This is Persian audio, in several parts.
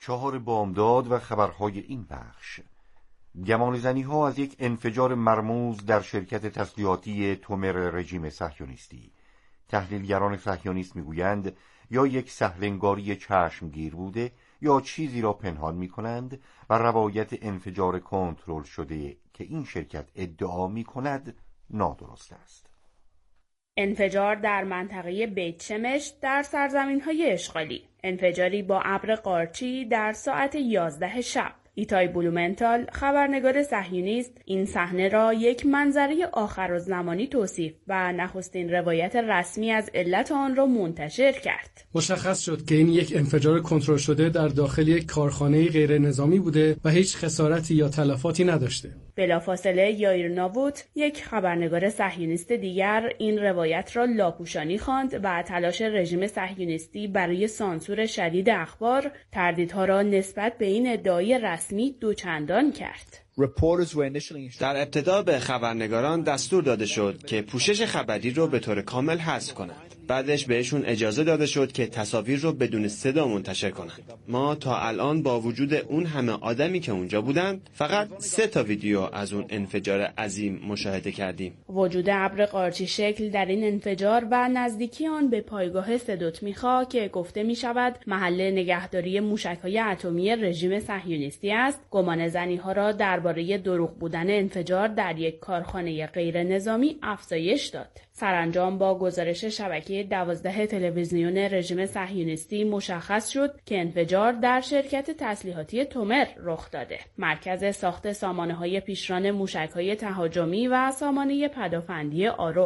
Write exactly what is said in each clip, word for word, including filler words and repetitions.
چهار بامداد و خبرهای این بخش. گمانه‌زنی ها از یک انفجار مرموز در شرکت تسلیحاتی تومر رژیم صهیونیستی. تحلیلگران صهیونیست میگویند یا یک سهلنگاری چشمگیر بوده یا چیزی را پنهان میکنند و روایت انفجار کنترل شده که این شرکت ادعا میکند نادرست است. انفجار در منطقه بیت شمش در سرزمین‌های اشغالی. انفجاری با ابر قارچی در ساعت یازده شب. ایتای بلومنتال، خبرنگار صهیونیست، این صحنه را یک منظره آخرالزمانی توصیف و نخستین روایت رسمی از علت آن را منتشر کرد. مشخص شد که این یک انفجار کنترل شده در داخل یک کارخانه غیر نظامی بوده و هیچ خسارتی یا تلفاتی نداشته. بلافاصله یایر ناووت، یک خبرنگار صهیونیست دیگر، این روایت را لاپوشانی خواند و تلاش رژیم صهیونیستی برای سانسور شدید اخبار، تردیدها را نسبت به این ادعای رسمی دوچندان کرد. در ابتدا به خبرنگاران دستور داده شد که پوشش خبری رو به طور کامل حذف کنند. بعدش بهشون اجازه داده شد که تصاویر رو بدون صدا منتشر کنند. ما تا الان با وجود اون همه آدمی که اونجا بودند فقط سه تا ویدیو از اون انفجار عظیم مشاهده کردیم. وجود ابر قارچی شکل در این انفجار و نزدیکی آن به پایگاه سدوتمیخا که گفته می شود محل نگهداری موشک‌های اتمی رژیم صهیونیستی است، گمانه‌زنی‌ها را درباره دروغ بودن انفجار در یک کارخانه غیر نظامی افزایش داد. سرانجام با گزارش شبکه دوازده تلویزیون رژیم صهیونیستی مشخص شد که انفجار در شرکت تسلیحاتی تومر رخ داده. مرکز ساخت سامانه‌های پیشران موشک‌های تهاجمی و سامانه پدافندی آرو.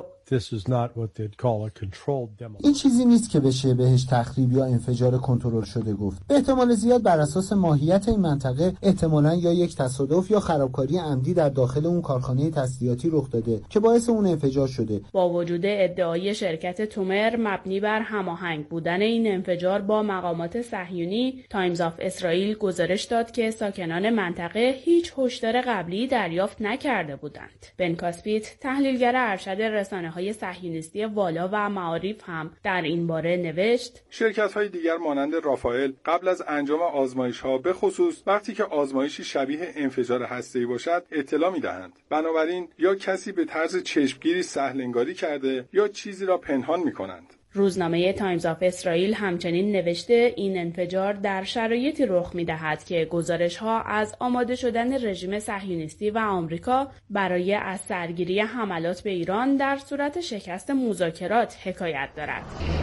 این چیزی نیست که بشه بهش تخریب یا انفجار کنترل شده گفت. به احتمال زیاد بر اساس ماهیت این منطقه احتمالاً یا یک تصادف یا خرابکاری عمدی در داخل اون کارخانه تسلیحاتی رخ داده که باعث اون انفجار شده. با وجود ادعای شرکت تومر مبنی بر هماهنگ بودن این انفجار با مقامات صهیونی، تایمز آف اسرائیل گزارش داد که ساکنان منطقه هیچ هشدار قبلی دریافت نکرده بودند. بن کاسپیت، تحلیلگر ارشد رسانه‌های صهیونیستی والا و معارف هم در این باره نوشت: شرکت‌های دیگر مانند رافائل قبل از انجام آزمایش‌ها به خصوص وقتی که آزمایشی شبیه انفجار هسته‌ای باشد اطلاع می‌دهند. بنابراین یا کسی به طرز چشمگیری سهلنگاری کرده یا چیزی را پنهان می‌کنند. روزنامه تایمز آف اسرائیل همچنین نوشته این انفجار در شرایطی رخ می‌دهد که گزارش‌ها از آماده شدن رژیم صهیونیستی و آمریکا برای از سرگیری حملات به ایران در صورت شکست مذاکرات حکایت دارد.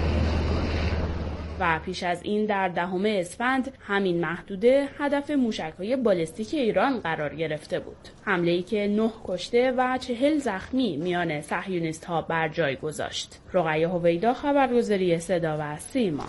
و پیش از این در دهم اسفند همین محدوده هدف موشک‌های بالستیک ایران قرار گرفته بود. حمله‌ای که نه کشته و چهل زخمی میان صهیونیست‌ها بر جای گذاشت. رقیه هویدا، خبرگزاری صدا و سیما.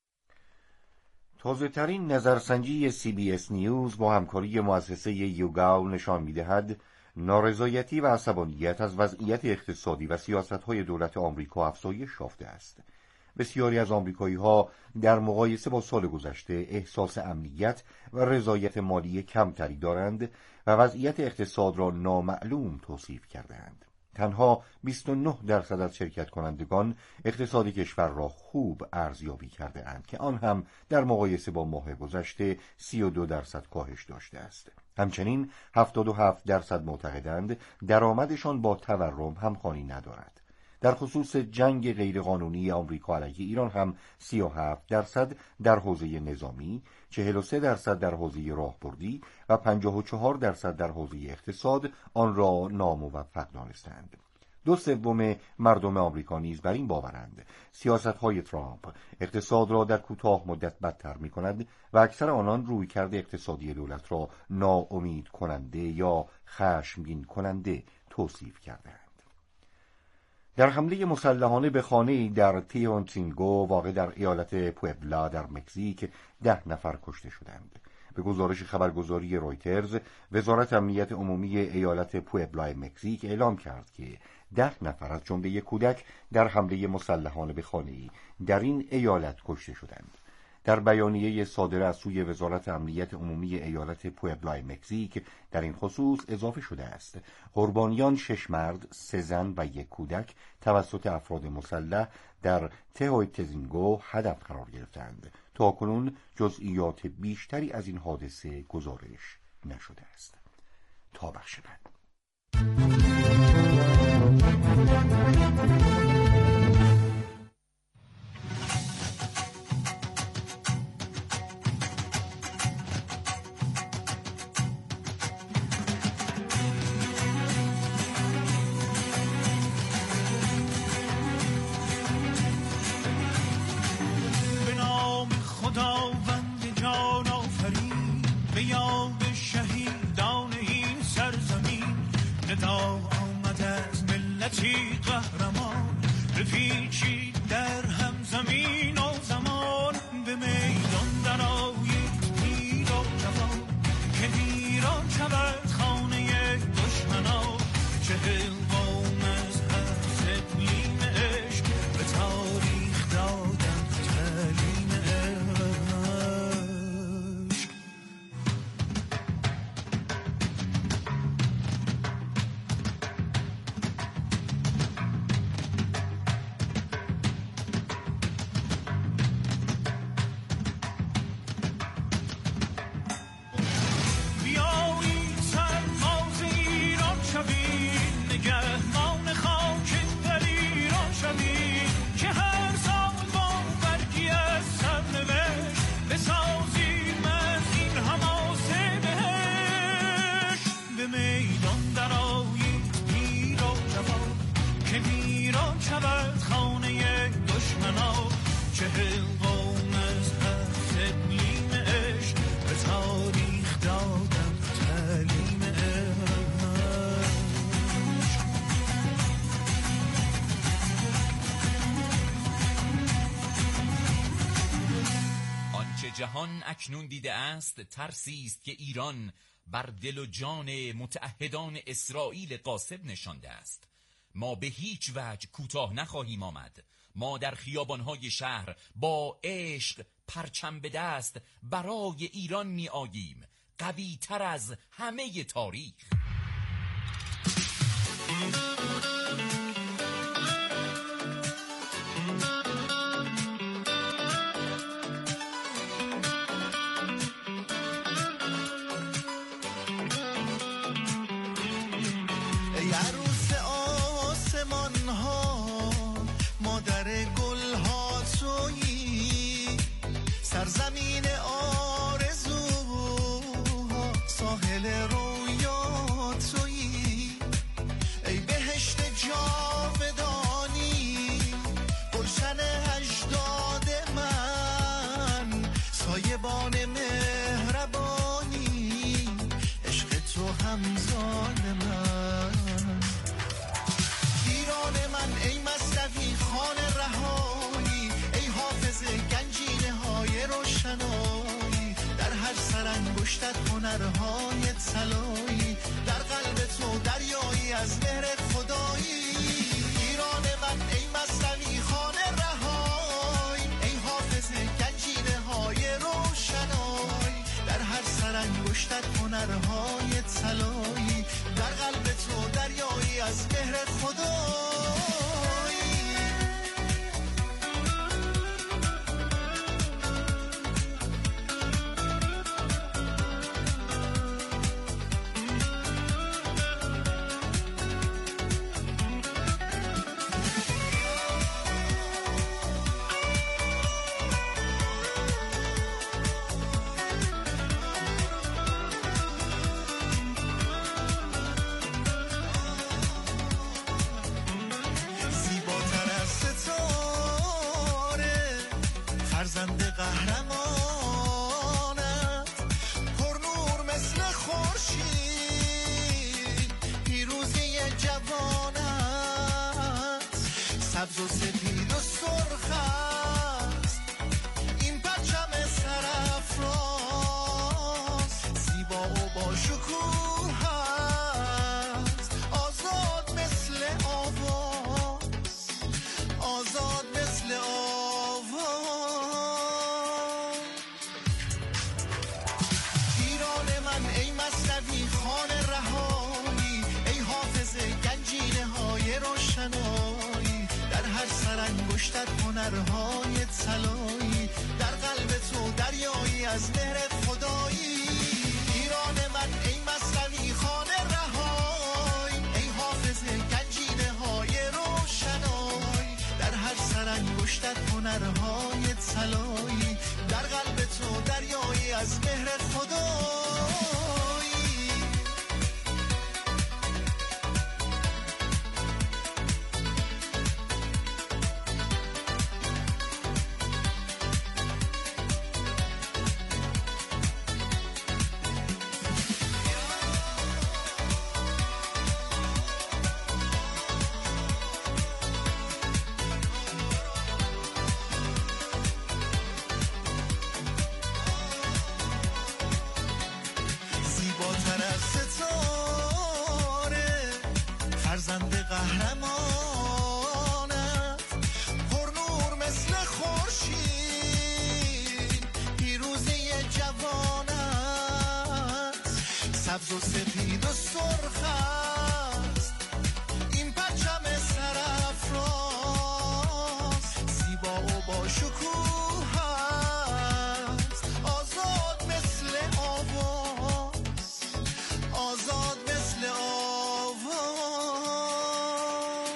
تازه‌ترین نظرسنجی سی بی اس نیوز با همکاری مؤسسه یوگاو نشان می‌دهد نارضایتی و عصبانیت از وضعیت اقتصادی و سیاست‌های دولت آمریکا افزایش یافته است. بسیاری از آمریکایی‌ها در مقایسه با سال گذشته احساس امنیت و رضایت مالی کمتری دارند و وضعیت اقتصاد را نامعلوم توصیف کردند. تنها بیست و نه درصد از شرکت کنندگان اقتصاد کشور را خوب ارزیابی کرده اند که آن هم در مقایسه با ماه گذشته سی و دو درصد کاهش داشته است. همچنین هفتاد و هفت درصد معتقدند درآمدشان با تورم همخوانی ندارد. در خصوص جنگ غیرقانونی آمریکا علیه ایران هم سی و هفت درصد در حوزه نظامی، چهل و سه درصد در حوزه راهبردی و پنجاه و چهار درصد در حوزه اقتصاد آن را ناموفق دانستند. دو سوم مردم آمریکا نیز بر این باورند سیاست‌های ترامپ اقتصاد را در کوتاه مدت بدتر می‌کند و اکثر آنان رویکرد اقتصادی دولت را ناامید کننده یا خشمگین کننده توصیف کردند. در حمله مسلحانه به خانه‌ای در تیونتینگو واقع در ایالت پوئبلا در مکزیک ده نفر کشته شدند. به گزارش خبرگزاری رویترز، وزارت امنیت عمومی ایالت پوئبلا مکزیک اعلام کرد که ده نفر از جمله یک کودک در حمله مسلحانه به خانه‌ای در این ایالت کشته شدند. در بیانیه صادر از سوی وزارت امنیت عمومی ایالت پوئبلا مکزیک در این خصوص اضافه شده است قربانیان شش مرد، سه زن و یک کودک توسط افراد مسلح در تهویتزینگو هدف قرار گرفتند. تاکنون جزئیات بیشتری از این حادثه گزارش نشده است. تا بخش بعد. جهان اکنون دیده است ترسی است که ایران بر دل و جان متعهدان اسرائیل غاصب نشانده است. ما به هیچ وجه کوتاه نخواهیم آمد. ما در خیابانهای شهر با عشق پرچم به دست برای ایران می آییم، قوی تر از همه تاریخ. سرزمین آرزوها، ساحل رویا تویی، ای بهشت جاودانی، گلشن اجداد من، سایبان مهربانی، عشق تو همزاد من. ایران من ای مصطفی خان رهایی، ای حافظ گنجینه های روشنایی، در هر سرانگشتت هنرهای طلایی، در قلب تو دریایی از مهر خدایی. ایران من ای مصطفی خان رهایی، ای حافظ گنجینه های روشنایی، در هر سرانگشتت هنرهای طلایی، در قلب تو دریایی از مهر خدایی. سبز و سپید و سرخ است این پرچم سرافراز، زیبا و با شکوه است، آزاد مثل آواز، آزاد مثل آواز. ایران من ای مصطفی خان رهایی، ای حافظ گنجینه های روشنایی، در هر سرانگشتت هنرهای طلایی، در قلب تو قهرمانت، پرنور مثل خورشید، پیروزی جوانت، سبز و سپید و سرخ است این پرچم سرافراز، زیبا و با شکوه است، آزاد مثل آواز، آزاد مثل آواز.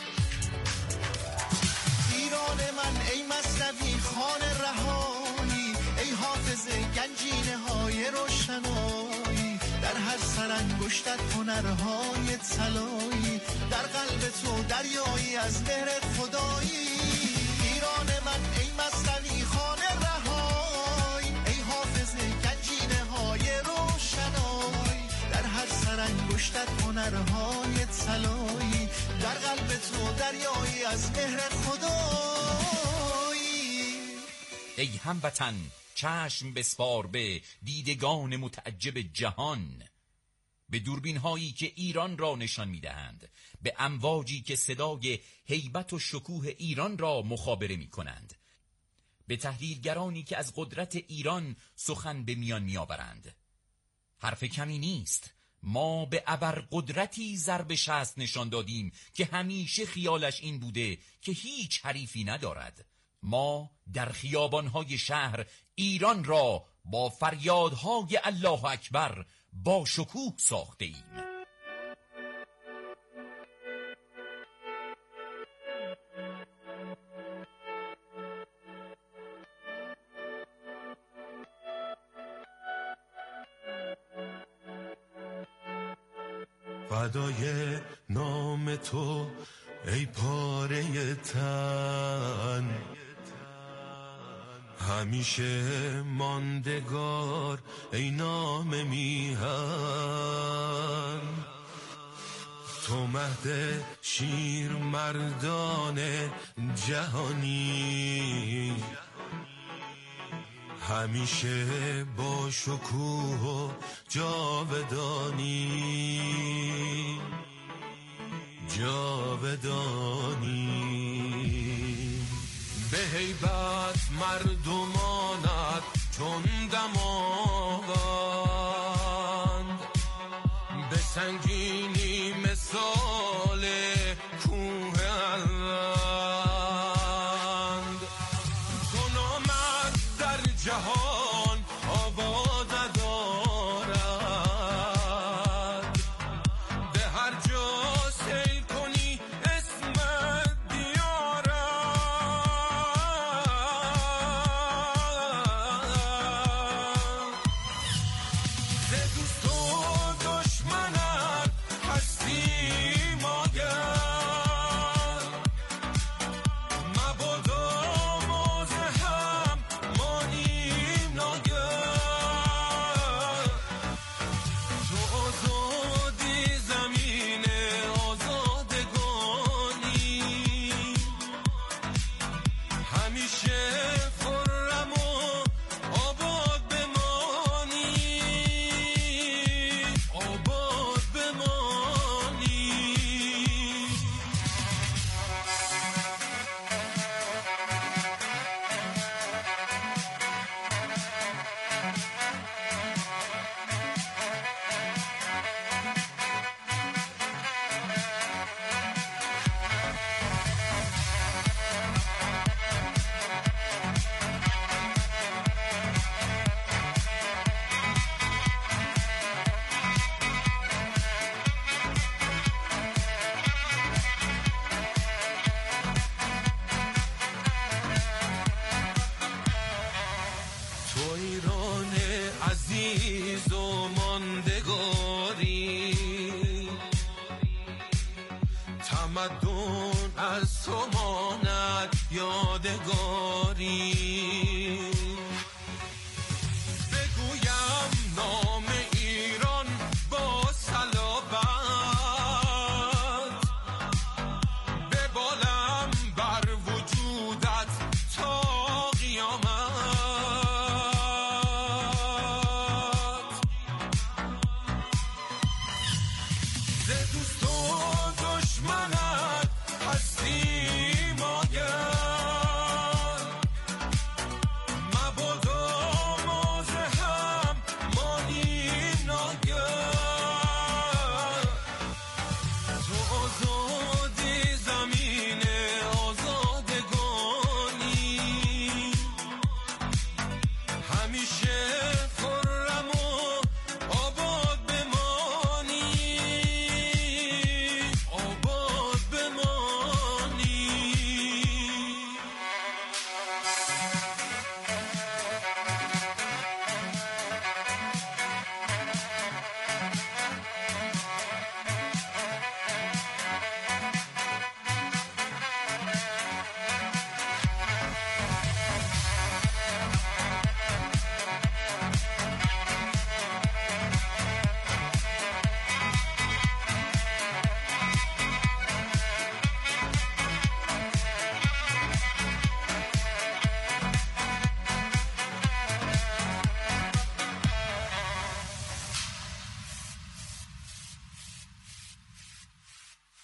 ایران من ای مصنوی خوان رهایی، ای حافظ گنجینه های روشنایی، در هر سرانگشتت هنرهای طلایی، در قلب تو دریایی از مهر خدایی. ایران من ای مصنوی خوان رهایی، ای حافظ گنجینه های روشنایی، در هر سرانگشتت هنرهای طلایی، در قلب تو دریایی از مهر خدایی. ای هموطن چشم بسپار به دیدگان متعجب جهان، به دوربین هایی که ایران را نشان میدهند، به امواجی که صدای هیبت و شکوه ایران را مخابره می کنند، به تحلیلگرانی که از قدرت ایران سخن به میان می آورند. حرف کمی نیست، ما به ابرقدرتی ضرب شست نشان دادیم که همیشه خیالش این بوده که هیچ حریفی ندارد. ما در خیابانهای شهر ایران را با فریادهای الله اکبر با شکوه ساخته ایم. فدای نام تو ای پاره تن، همیشه ماندگار ای نام میهن، تو مهد شیر مردان جهانی، همیشه با شکوه و جاودانی، جاودانی. به هیبت مردمانت چون دماوند، به سنگینی مثال کوه الوند، تو نامت در جهان آواز دارد، به هر جا سیر کنی اسمت دیارد، ز دوست و دشمنت هستی ماگر، مبادا ما ز هم مانیم ناگر، تو آزادی زمین آزادگانی، همیشه خرم و آباد بمانی، آباد بمانی. تو ایران عزیز و ماندگاری، تمدن از تو ماند یادگاری، بگویم نام ایران با صلابت، ببالم بر وجودت تا قیامت، ز دوست و دشمنت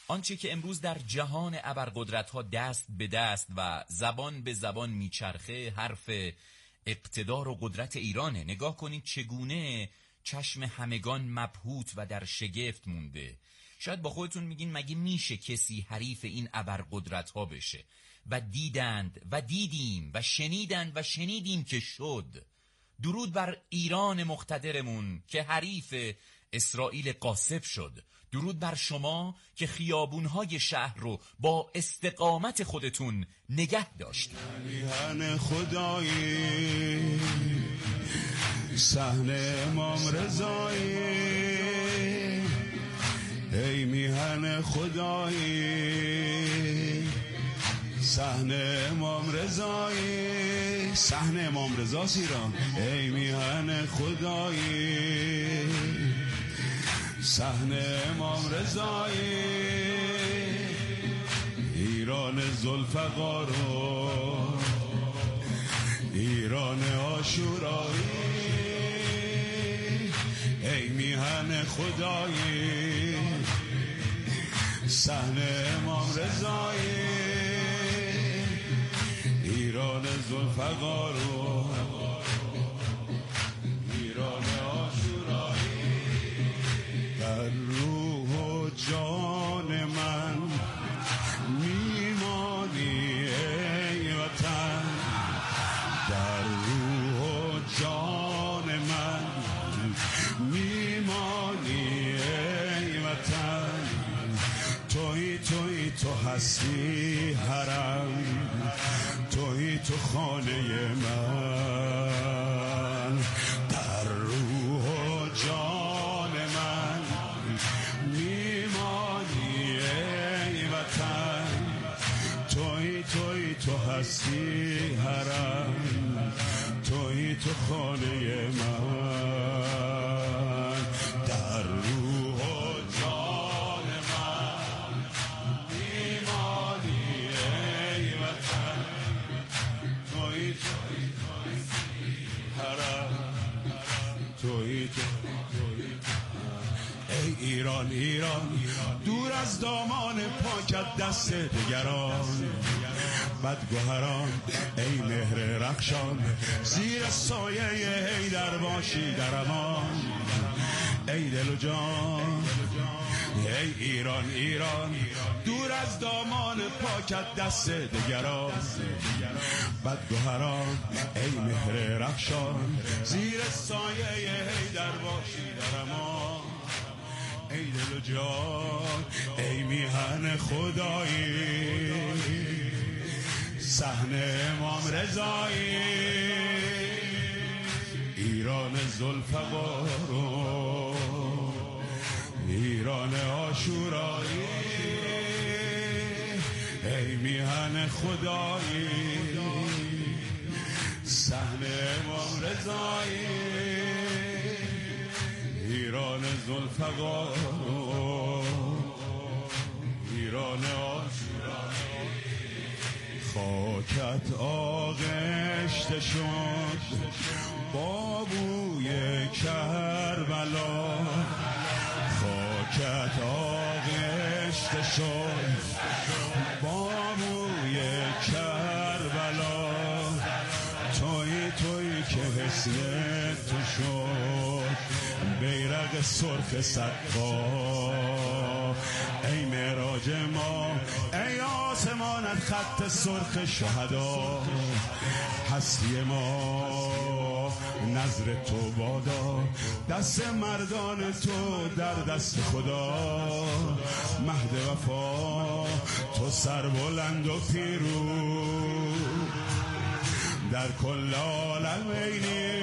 آنچه که امروز در جهان ابرقدرت‌ها دست به دست و زبان به زبان میچرخه حرف اقتدار و قدرت ایرانه. نگاه کنید چگونه چشم همگان مبهوت و در شگفت مونده. شاید با خودتون میگین مگه میشه کسی حریف این ابرقدرت‌ها بشه؟ و دیدند و دیدیم و شنیدند و شنیدیم که شد. درود بر ایران مقتدرمون که حریف اسرائیل غاصب شد. درود بر شما که خیابونهای شهر رو با استقامت خودتون نگه داشتید. میهن خدایی صحنه امام رضایی، ای میهن خدایی صحنه امام رضایی، صحنه امام رضا ایران، ای میهن خدایی صحنه امام رضایی، ایران ذوالفقار، ایران عاشورایی، ای میهن خدایی صحنه امام رضایی، ایران ذوالفقار، ایران عاشورایی، در روح و جان من میمانی ای وطن، در روح و جان من میمانی ای وطن، توی توی تو هستی حرم، توی تو خانه من، در روح و جان من میمانی ای وطن، توی توی تو هستی حرم، توی تو خانه من، در روح و جان من میمانی ای وطن، توی توی حرم، توی تو ای ایران ایران، دور از دامان پاکت دست دگران، بدگوهران ای مهر رخشان، زیر سایه حیدر باشی در امان، ای دل و جان ای ایران ایران، دور از دامان پاکت دست دگران، بدگوهران ای مهر رخشان، زیر سایه حیدر باشی در امان، ای دل و جان ای میهن خدایی صحنه امام رضایی، ایران ذوالفقار، ایران عاشورایی، ای میهن خدایی صحنه امام رضایی، ایران ذوالفقار، ایران عاشورایی، خاکت آغشته شد با بوی کربلا، خاکت آغشته شد با بوی کربلا، توی توی که حسن تو شد بیرق سرخ صدقا، ای معراج ما ای آسمانت خط سرخ شهدا، هستی ما نظر تو بادا، دست مردان تو در دست خدا، مهد وفا تو سربلند و پیروز در کل عالمینی،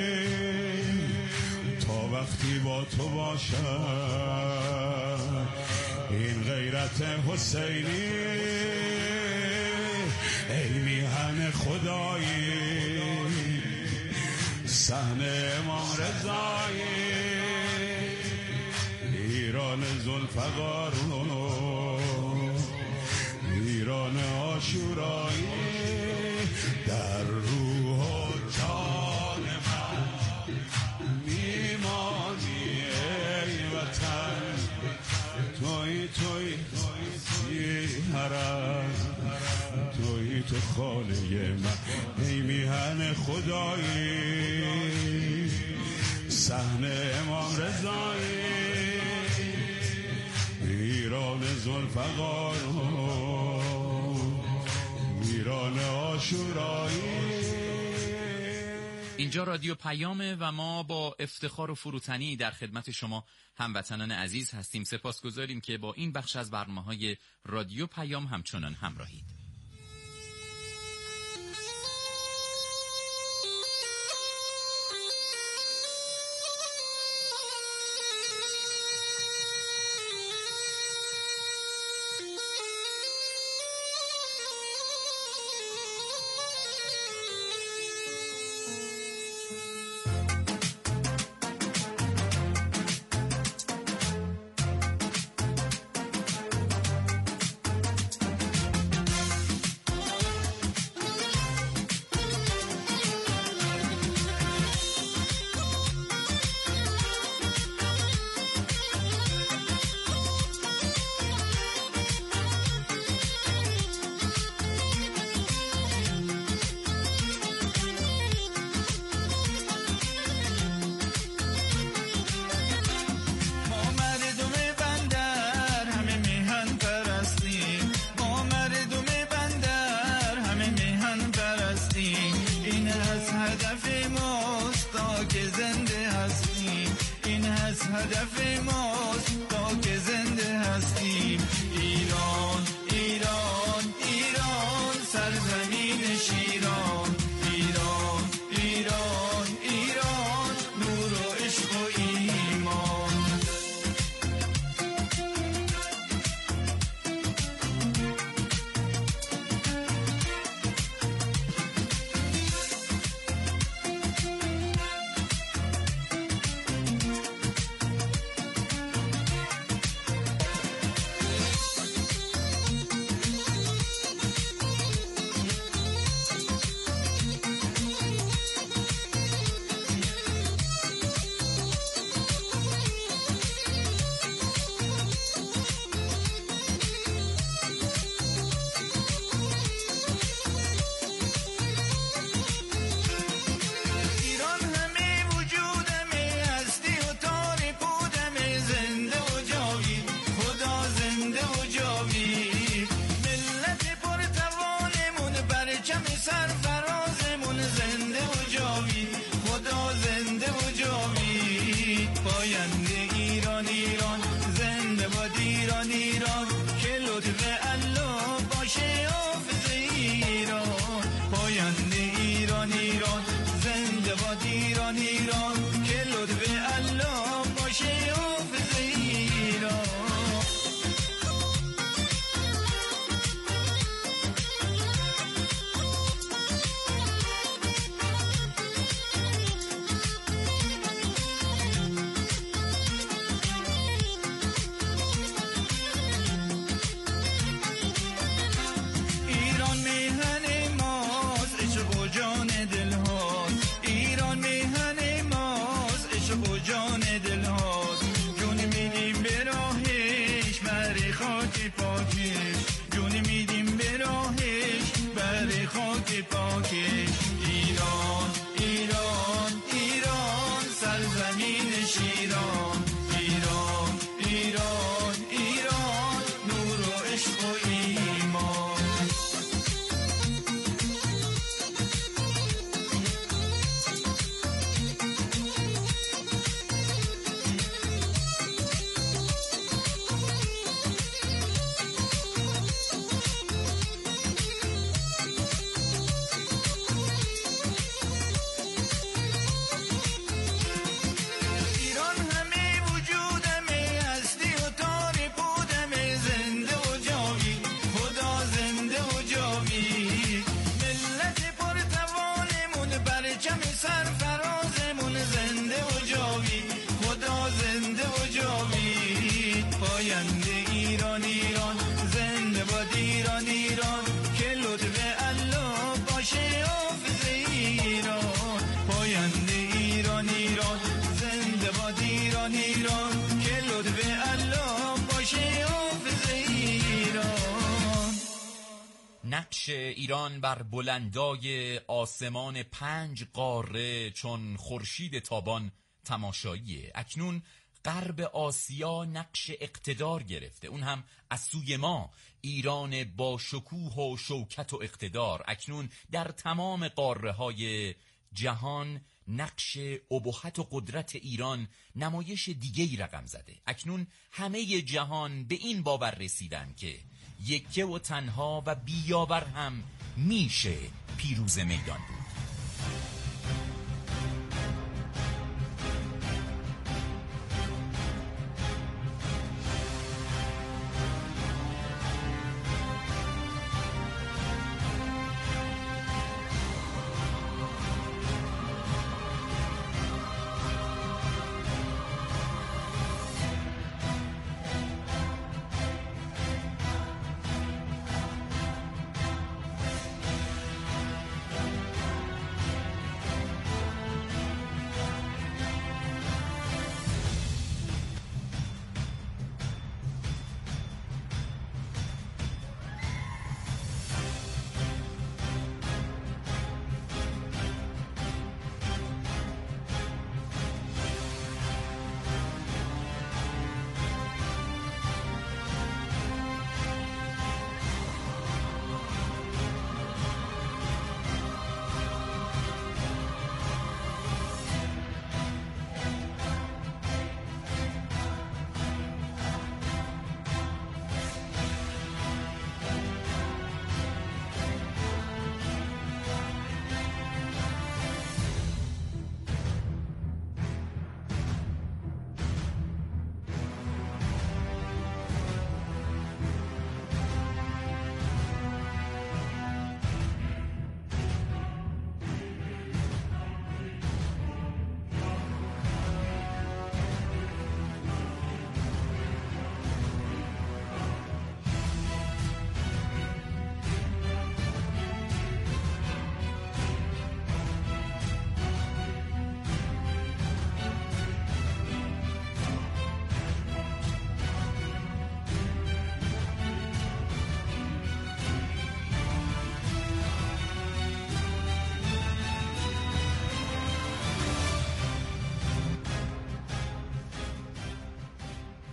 تا وقتی با تو باشم این غیرت حسینی، ای میهن خدایی صحنه امام رضایی، ایران ذوالفقار، ایران عاشورایی، در روح و جان من میمانی ای وطن، توی توی تو خانه من، ای میهن خدایی صحن امام رضایی، ایران ذوالفقار ایران عاشورایی. اینجا رادیو پیامه و ما با افتخار و فروتنی در خدمت شما هموطنان عزیز هستیم. سپاسگزاریم که با این بخش از برنامه‌های رادیو پیام همچنان همراهید. نقش ایران بر بلندای آسمان پنج قاره چون خورشید تابان تماشاییه. اکنون غرب آسیا نقش اقتدار گرفته، اون هم از سوی ما. ایران با شکوه و شوکت و اقتدار اکنون در تمام قاره های جهان نقش ابهت و قدرت ایران نمایش دیگه‌ای رقم زده. اکنون همه جهان به این باور رسیدن که یکه و تنها و بیاور هم میشه پیروز میدان بود.